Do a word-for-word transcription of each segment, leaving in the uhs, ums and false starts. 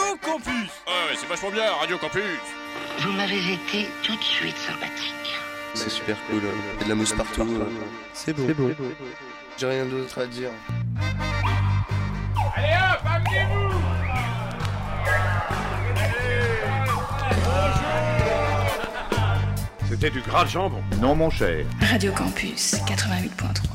Campus. Ouais, c'est vachement bien, Radio Campus. Vous m'avez été tout de suite sympathique. C'est super cool, il y a de la mousse partout. C'est beau. C'est beau. J'ai rien d'autre à dire. Allez hop, amenez-vous. C'était du gras de jambon. Non, mon cher. Radio Campus quatre-vingt-huit point trois.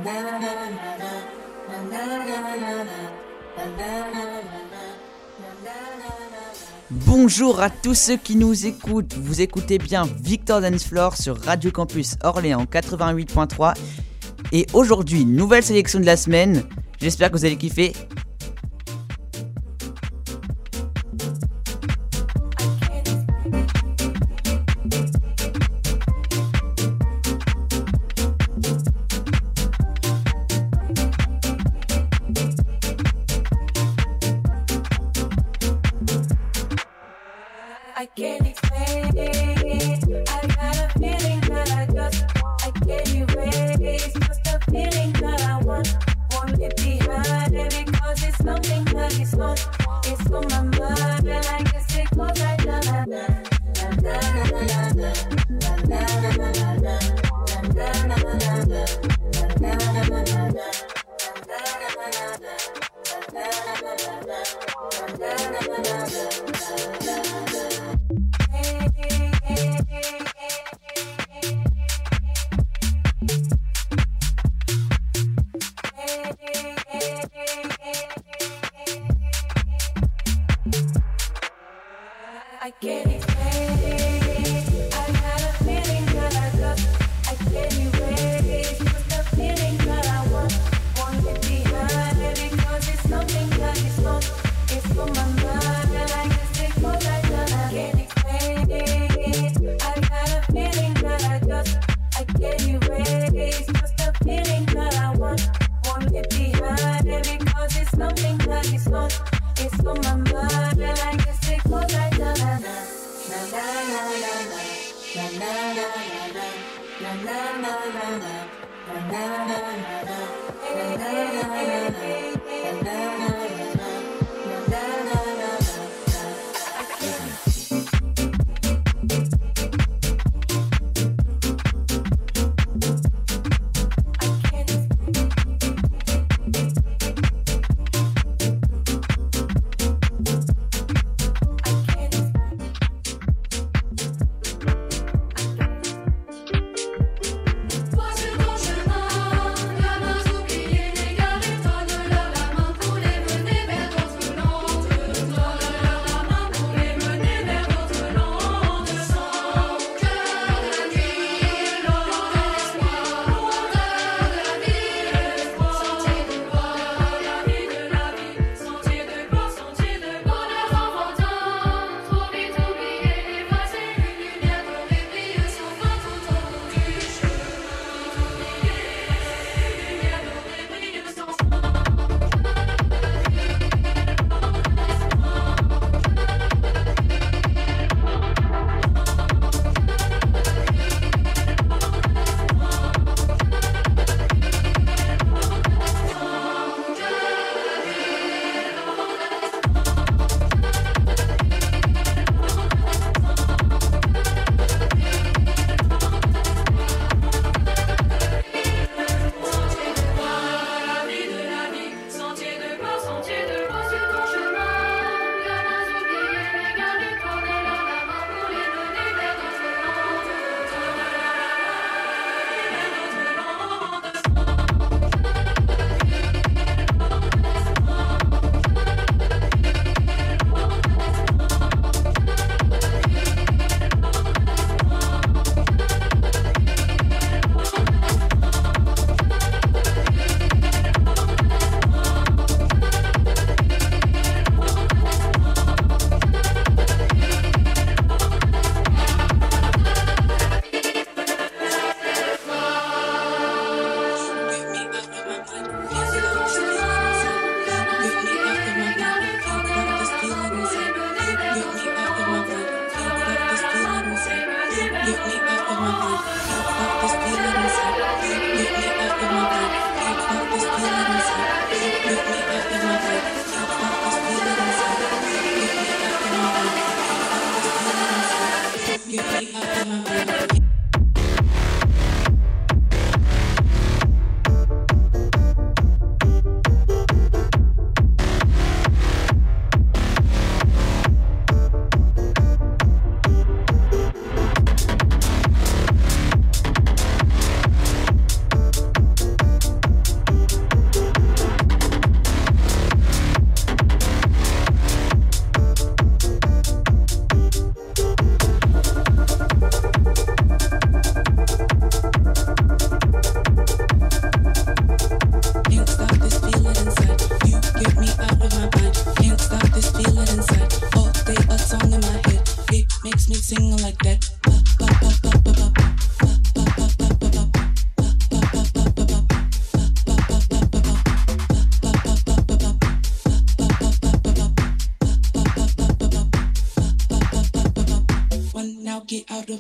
Bonjour à tous ceux qui nous écoutent, vous écoutez bien Victor Dance Floor sur Radio Campus Orléans quatre-vingt-huit point trois. Et aujourd'hui, nouvelle sélection de la semaine, j'espère que vous allez kiffer. Moi je mange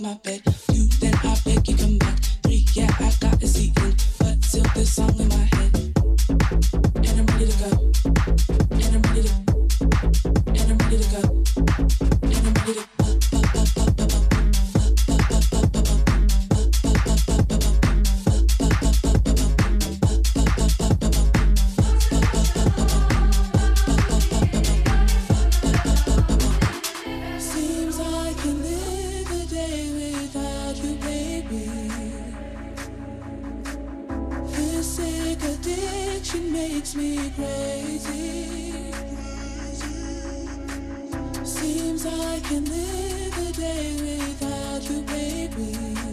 my bed. Two, then I beg you come back. Three, yeah, I got a seat in, but still this song in my head. And I'm ready to go. And I'm ready to. And I'm ready to go. And I'm ready to. Makes me crazy. Seems I can live a day without you, baby.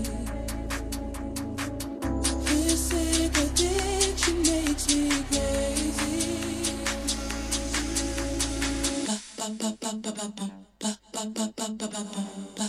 This sick addiction makes me crazy. Ba ba ba ba ba ba ba ba ba ba ba ba ba ba.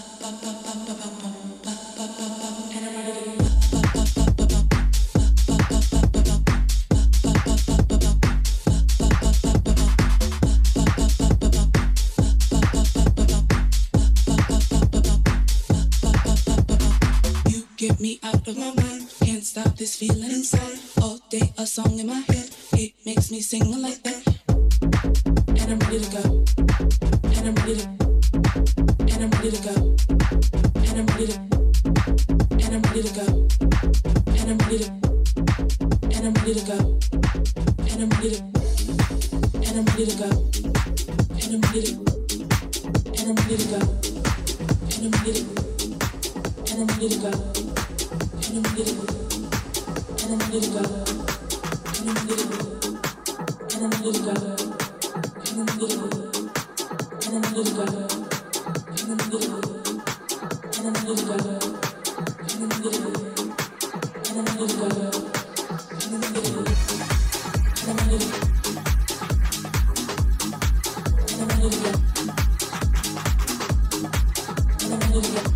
Get me out of my mind, can't stop this feeling inside. All day a song in my head, it makes me sing like that. And I'm ready to go. And I'm ready to. And I'm ready to go. And I'm ready to. And I'm ready to go. And I'm ready to. And I'm ready to go. And I'm ready to. And I'm ready to go. And I'm ready to. And I'm ready to go. And I'm ready to. And I'm ready to go. And I'm ready to go. And I'm ready to go. And I'm ready to go. And I'm ready to go. And I'm ready to go. And I'm ready to go. And I'm ready to go. And I'm ready to go. And I'm ready to go. And I'm ready to go. And I'm ready to go. And I'm ready to go. And I'm ready to go. And I'm ready to go.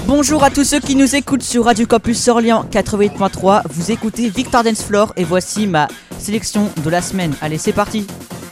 Bonjour à tous ceux qui nous écoutent sur Radio Campus Orléans quatre-vingt-huit point trois. Vous écoutez Victor Dance Floor et voici ma sélection de la semaine. Allez, c'est parti.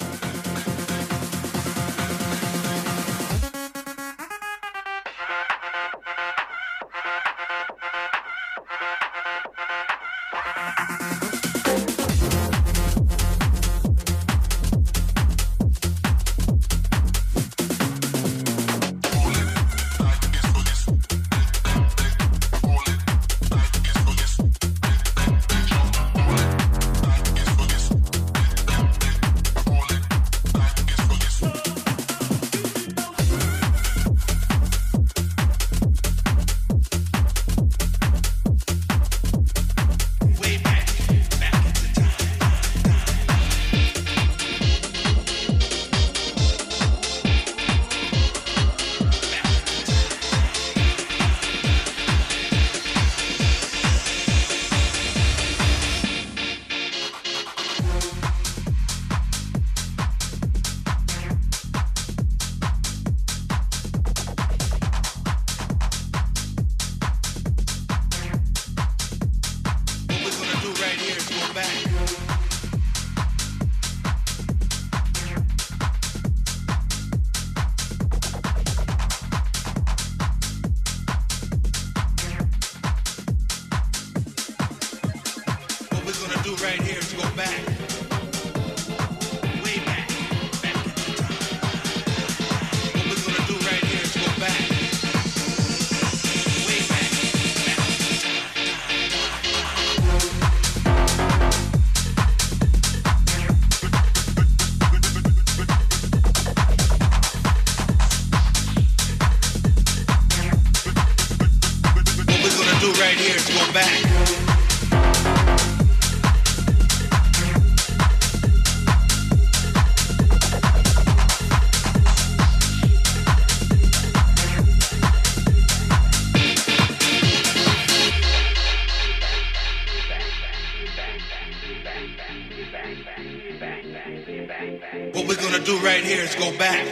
What we're gonna do right here is go back,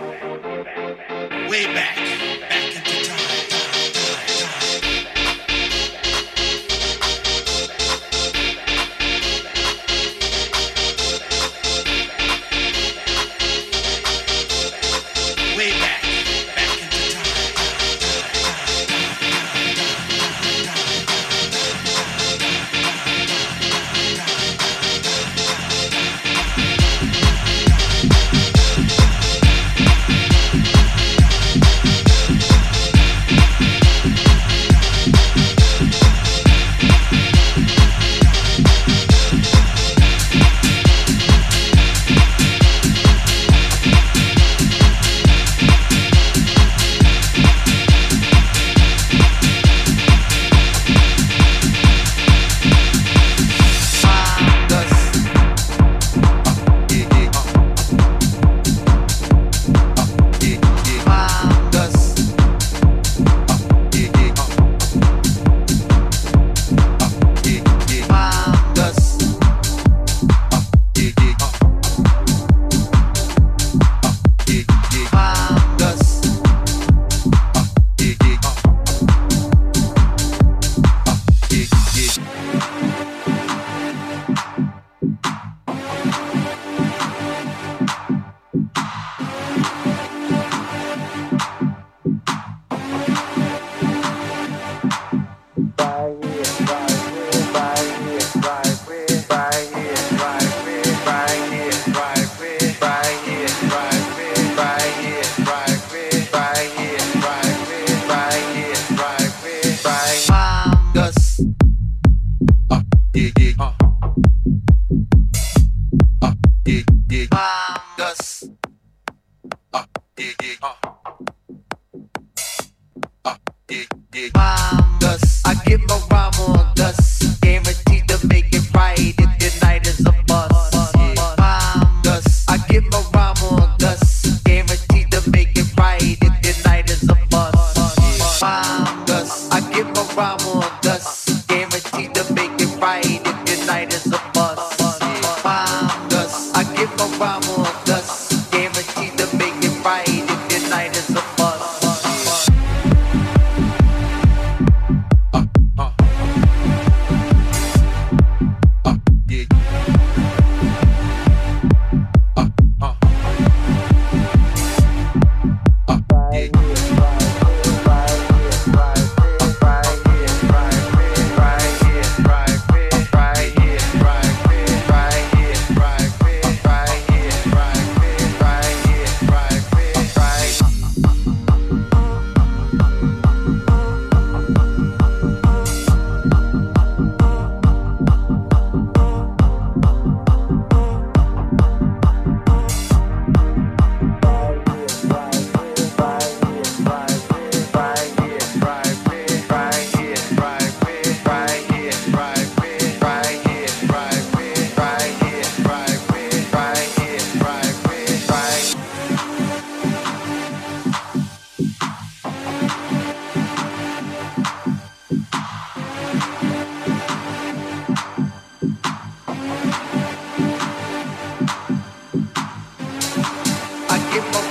way back, back into time. Guaranteed to make it right if your night is a bust.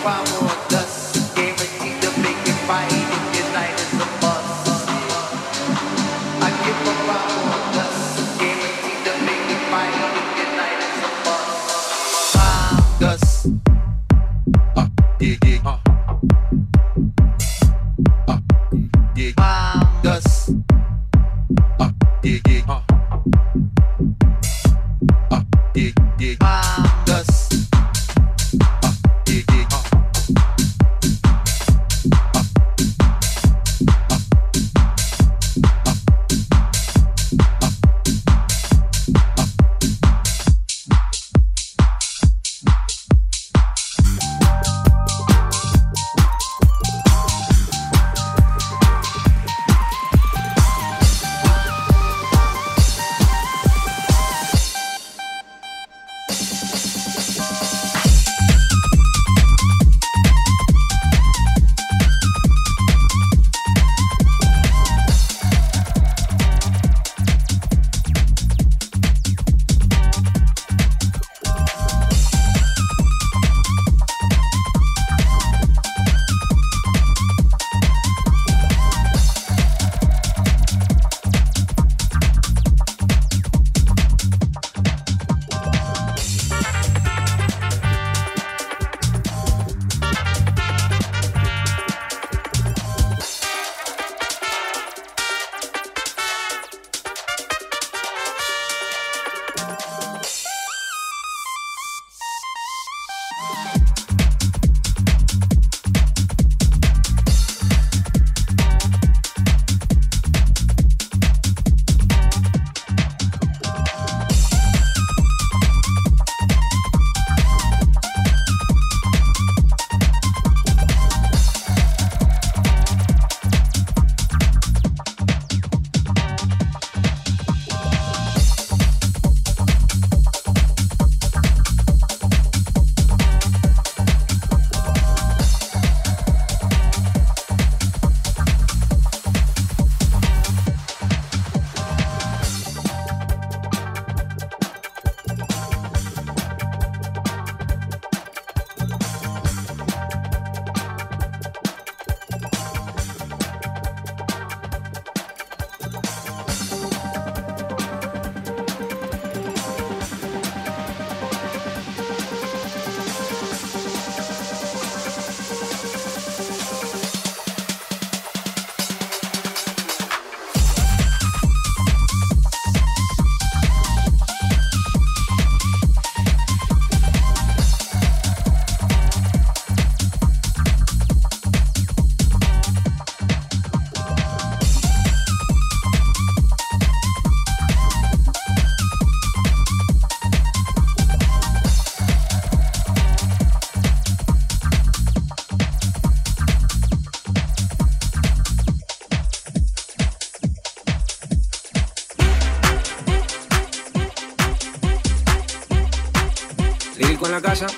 en la casa.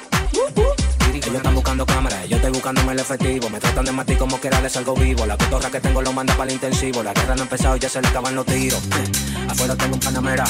Ellos están buscando cámaras, yo estoy buscándome el efectivo. Me tratan de matar como quiera, les salgo vivo. La cotorra que tengo lo manda para el intensivo. La guerra no ha empezado y ya se le acaban los tiros. Afuera tengo un panamera.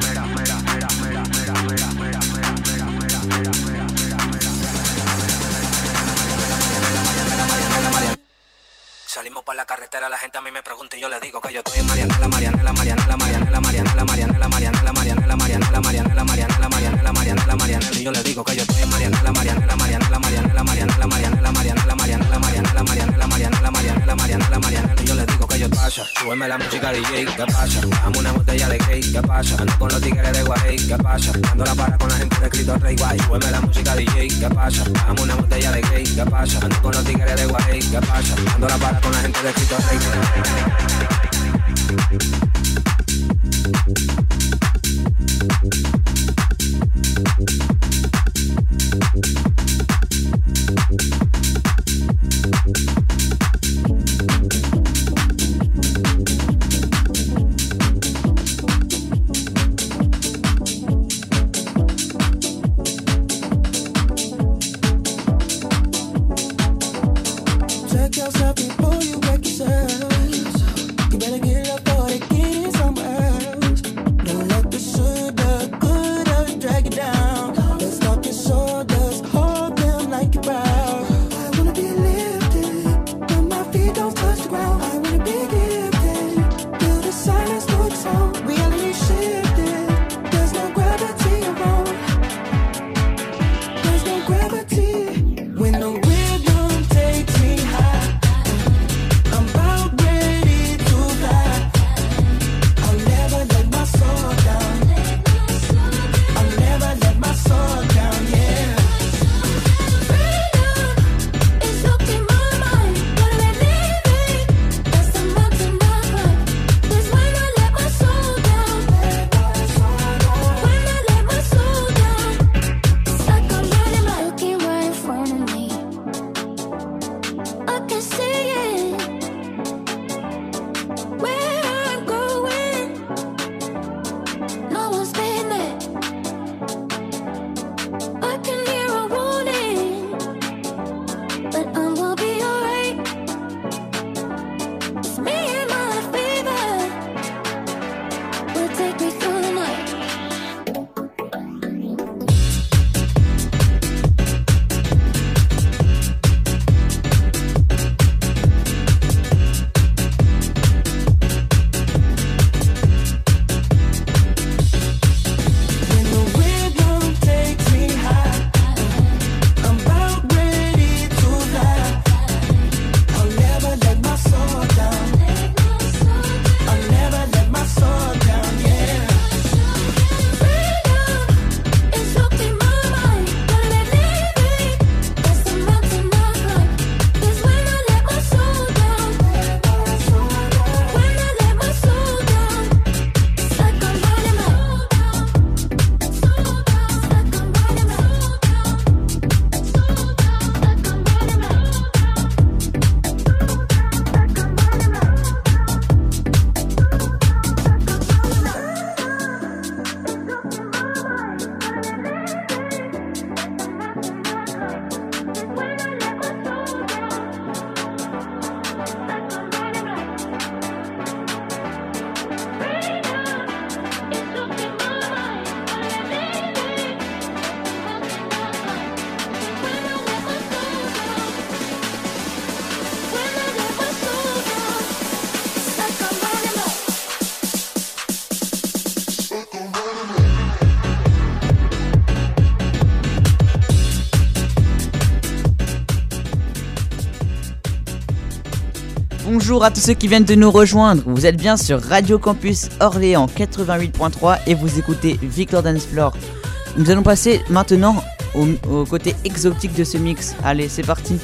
Salimos por la carretera, la gente a mí me pregunta y yo le digo que yo estoy en Marianela, Marianela, Marianela, Marianela, Marianela, Marianela, Marianela, Marianela, Marianela, Marianela, Marianela, Marianela, Marianela, Marianela, y yo le digo que yo estoy en Marianela, Marianela, Marianela, Marianela, Marianela, Marianela, Marianela, Marianela, Marianela, Marianela, Marianela, Marianela, Marianela, Marianela, y yo le digo que yo pasa. Súbeme la música D J, ¿qué pasa? Dame una botella de cake, ¿qué pasa? Ando con los tigres de Guay, ¿qué pasa? Dando la para con la gente de Cristo Rey Guay. Súbeme la música D J, ¿qué pasa? Dame una botella de cake, ¿qué pasa? Ando con los tigres de Guay, ¿qué pasa? Dando la para con la gente de Cristo Rey. Check yourself before you wreck yourself. You better get up or they get it somewhere else. Don't let the shoulda, coulda drag you down. Let's stop your shoulders, hold them like you're proud. Bonjour à tous ceux qui viennent de nous rejoindre. Vous êtes bien sur Radio Campus Orléans quatre-vingt-huit point trois et vous écoutez Victor Dance Floor. Nous allons passer maintenant au, au côté exotique de ce mix. Allez, c'est parti.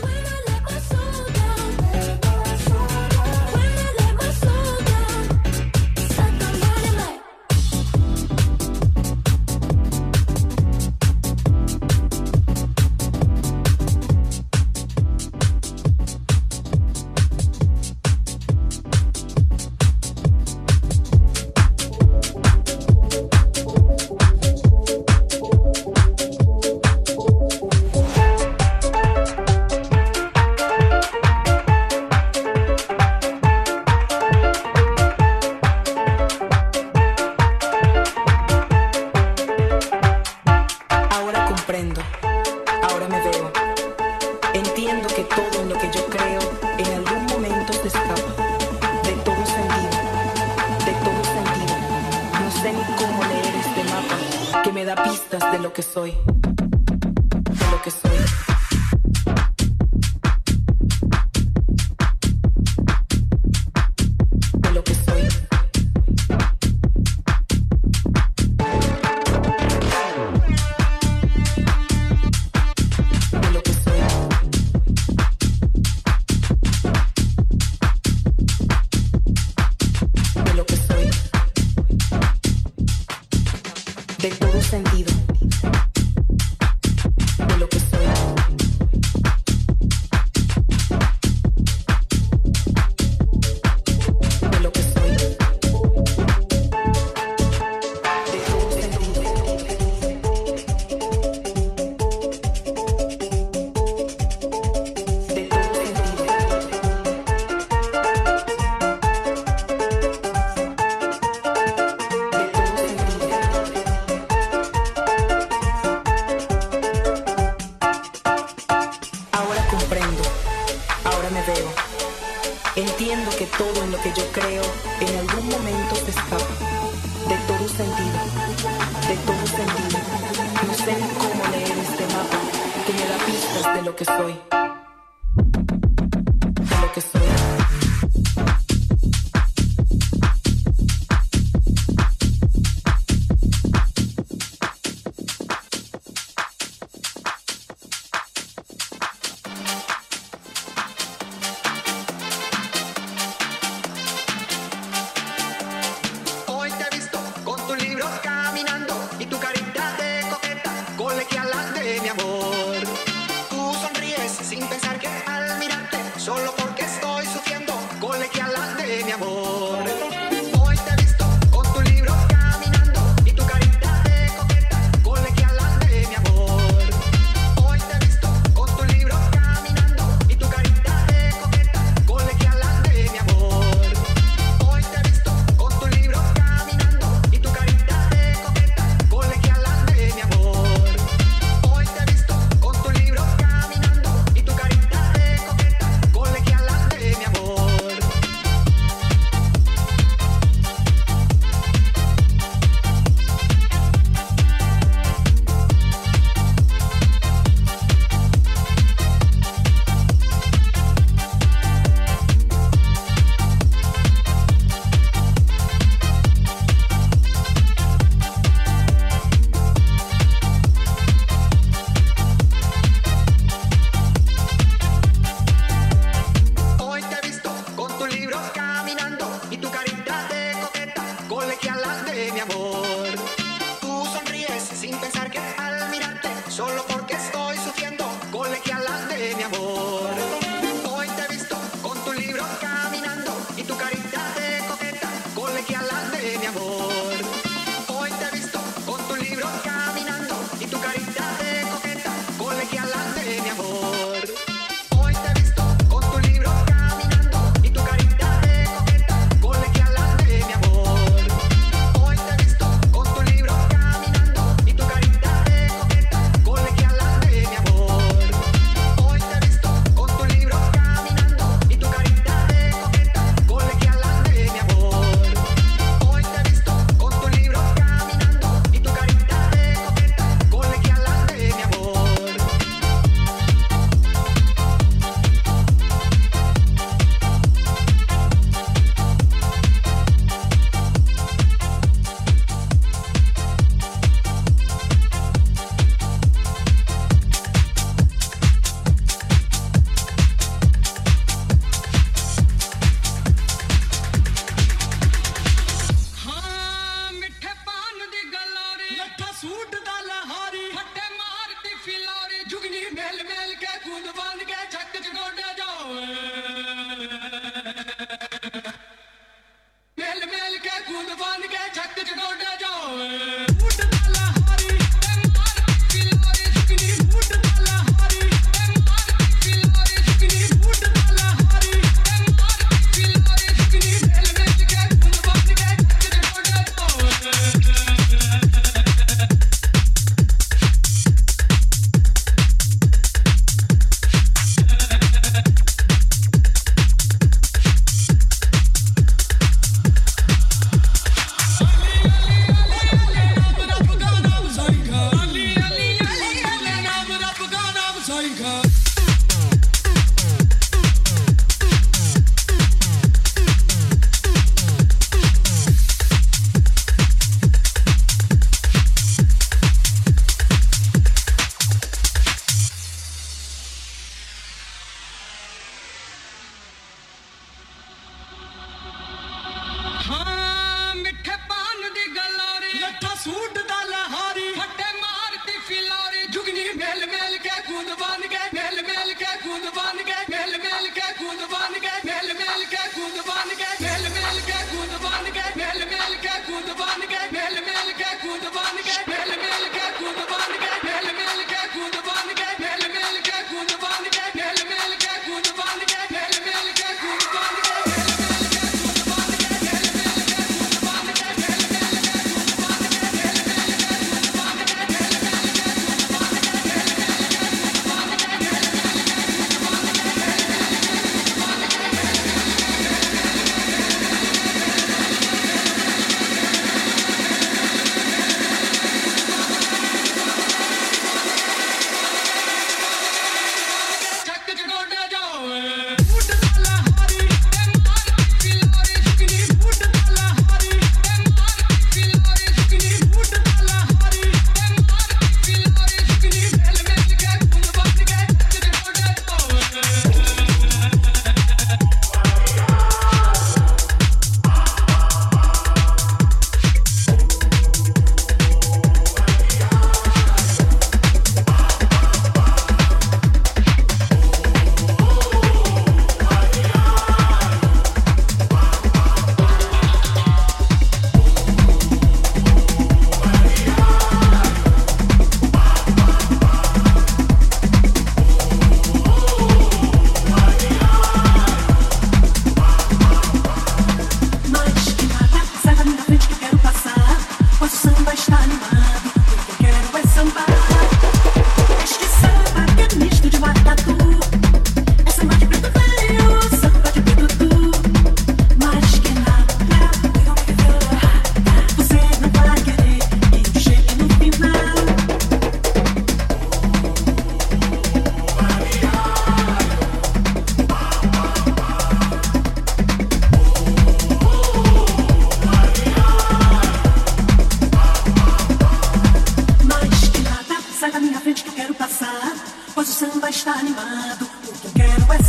Hoy te he visto con tu libro caminando y tu carita de coqueta, colegiala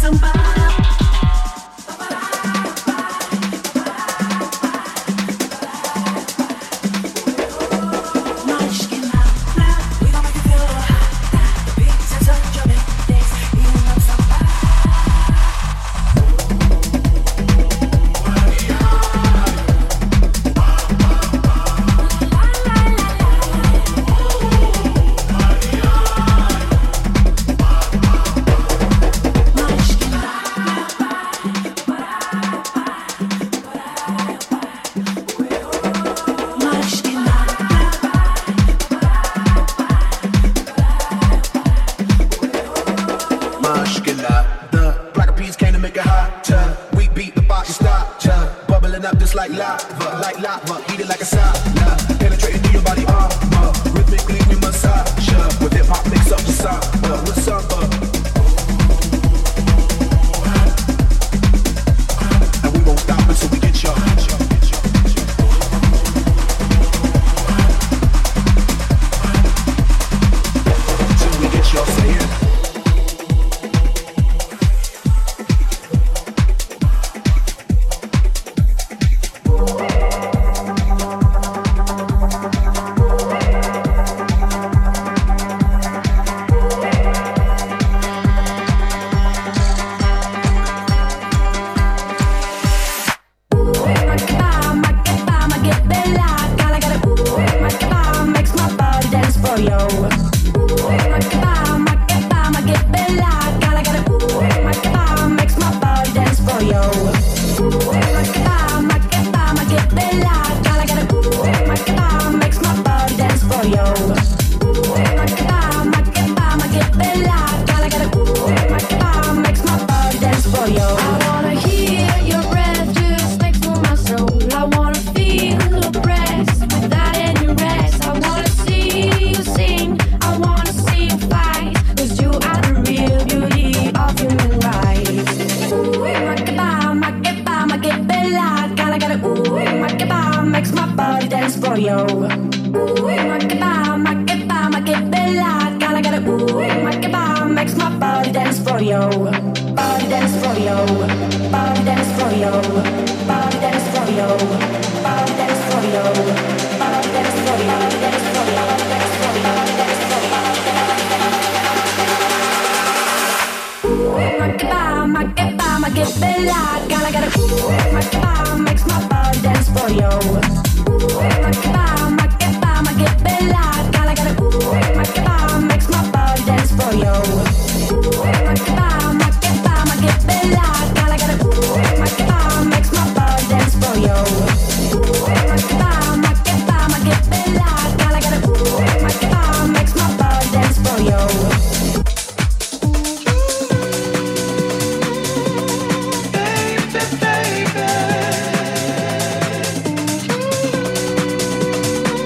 Baby, baby.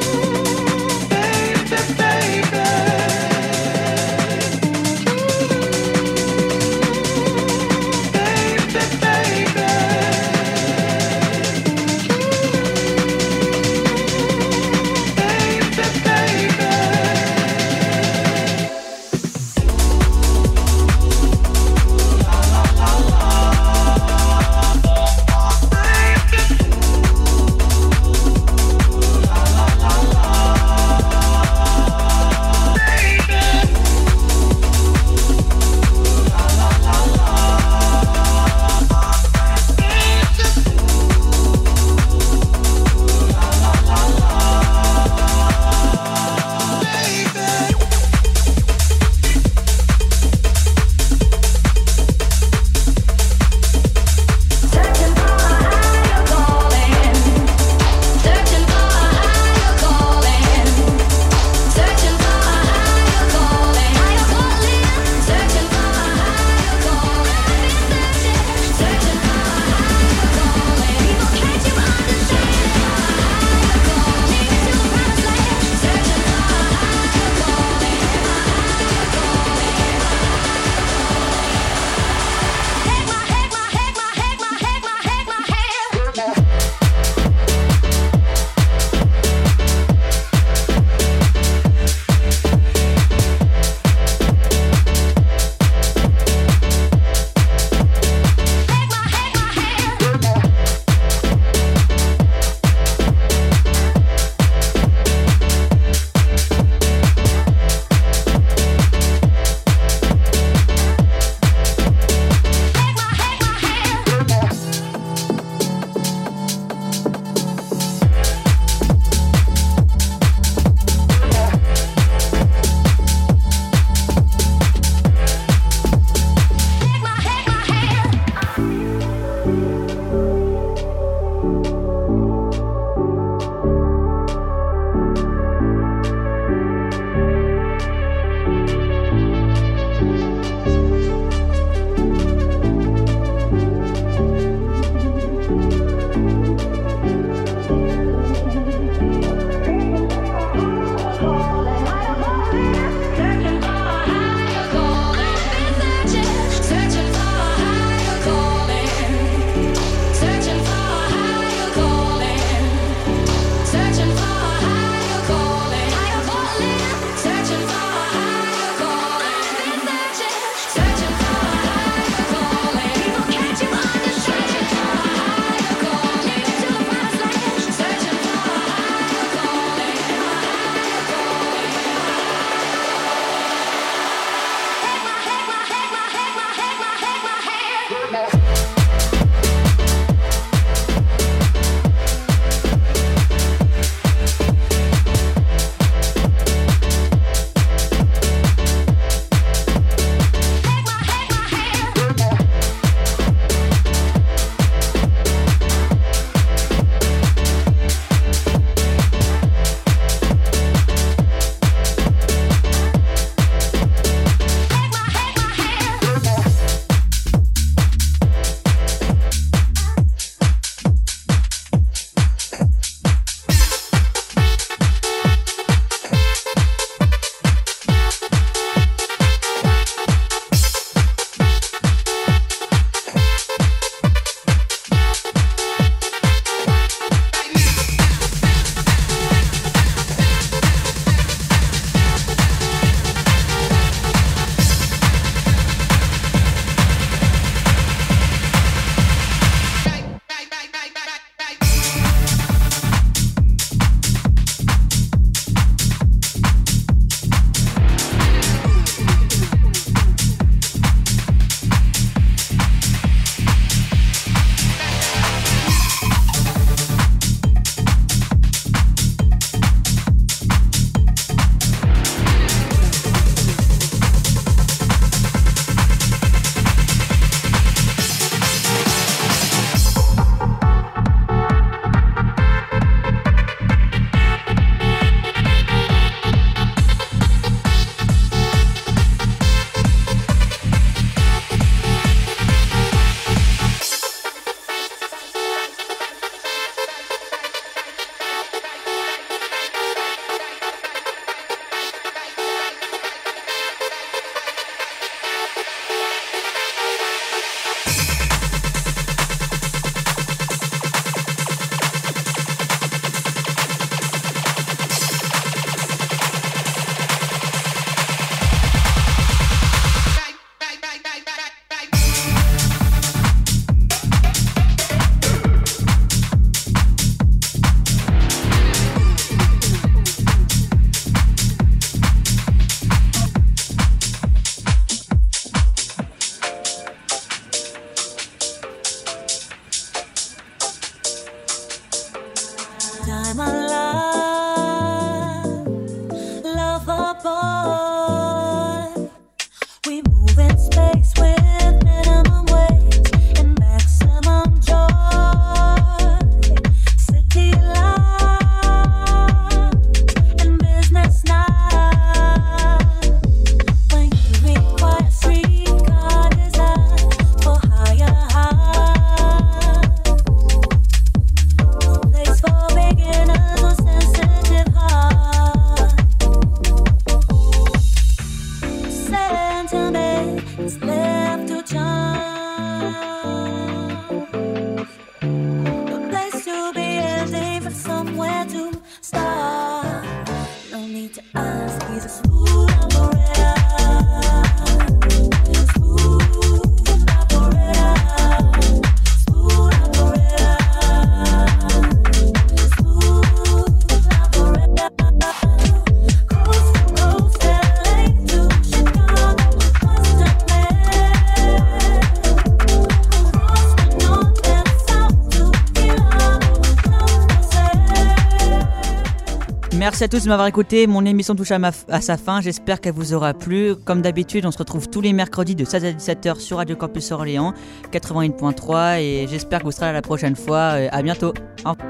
Merci à tous de m'avoir écouté, mon émission touche à, ma f- à sa fin, j'espère qu'elle vous aura plu. Comme d'habitude, on se retrouve tous les mercredis de seize à dix-sept heures sur Radio Campus Orléans quatre-vingt-huit point trois et j'espère que vous serez là la prochaine fois. À bientôt. Au revoir.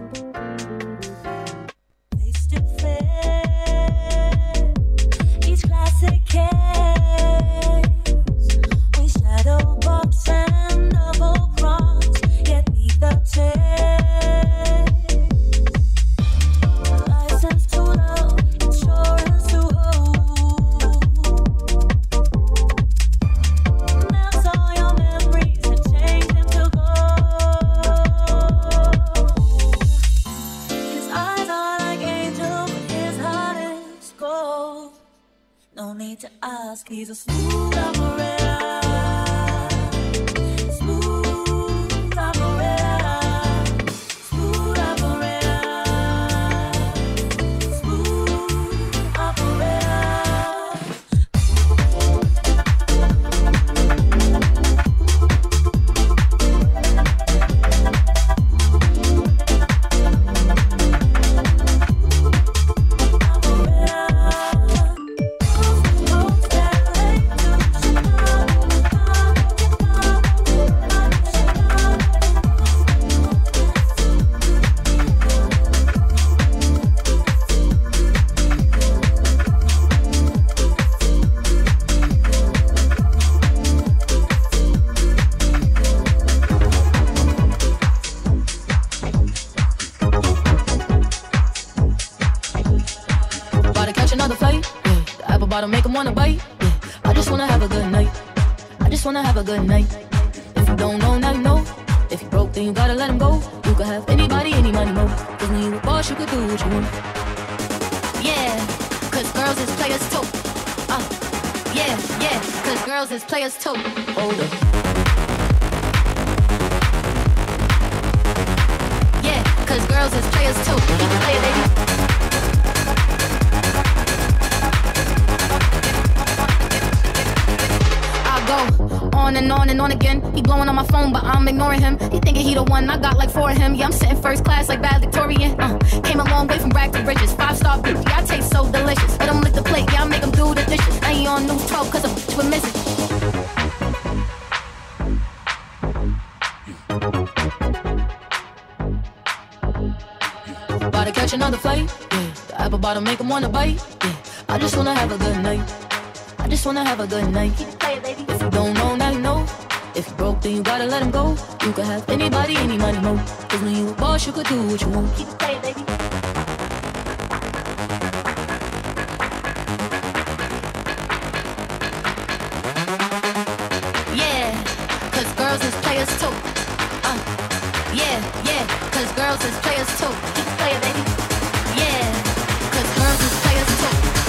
He's a smooth operator, smooth operator, smooth operator, smooth operator. Make them wanna bite, yeah. I just wanna have a good night. I just wanna have a good night. If you don't know, now you know. If you broke, then you gotta let him go. You could have anybody, any money, mo. Cause when you a boss, you could do what you want. Yeah, cause girls is players too. Uh, yeah, yeah, cause girls is players too. Hold up. Yeah, cause girls is players too. You can play it, baby. On and on and on again. He blowing on my phone, but I'm ignoring him. He thinking he the one, I got like four of him. Yeah, I'm sitting first class like valedictorian. Uh, came a long way from rag to riches. Five star bitch, yeah, I taste so delicious. Let him lick the plate, yeah, I make him do the dishes. I ain't on news twelve cause a bitch would miss it. About to catch another flight, yeah. The apple bottom make him wanna bite, yeah. I just wanna have a good night. I just wanna have a good night. If you don't know, now you know. If you broke, then you gotta let him go. You could have anybody, any money, mo. Cause when you a boss, you could do what you want. Keep it playing, baby. Yeah, cause girls is players too. Uh, yeah, yeah, cause girls is players too. Keep it playing, baby. Yeah, cause girls is players too.